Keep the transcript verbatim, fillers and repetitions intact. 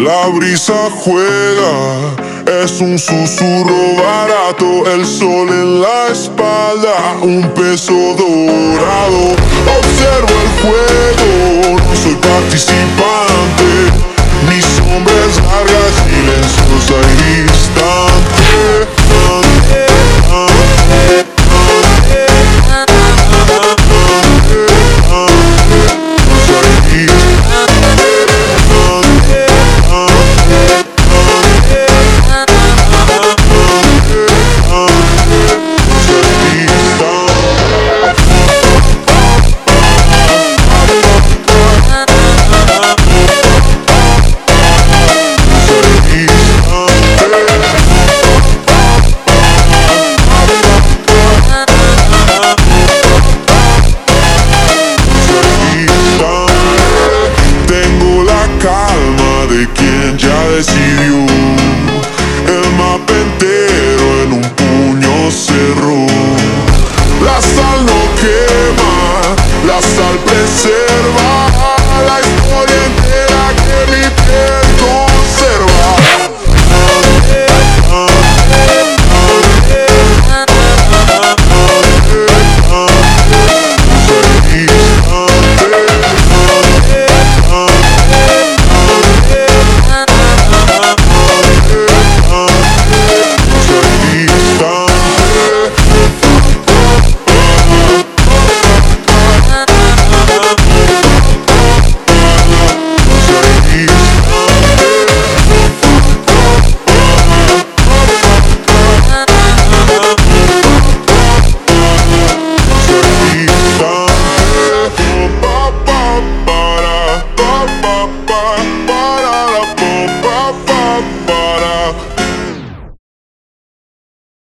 La brisa juega, es un susurro barato, el sol en la espalda, un peso dorado. Observo el juego, no soy participante, mi sombra es larga, silenciosa y distante. Calma de quien ya decidió.